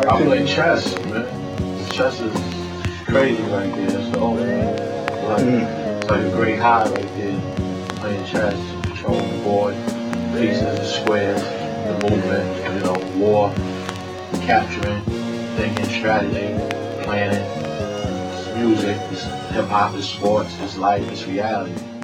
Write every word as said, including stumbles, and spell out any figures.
I play chess, man. Chess is crazy right there. It's the ultimate. Like, Mm. it's like a great high right there. Playing chess, controlling the board, pieces, the squares, the movement, you know, war, capturing, thinking, strategy, planning. It's music, it's hip hop, it's sports, it's life, it's reality.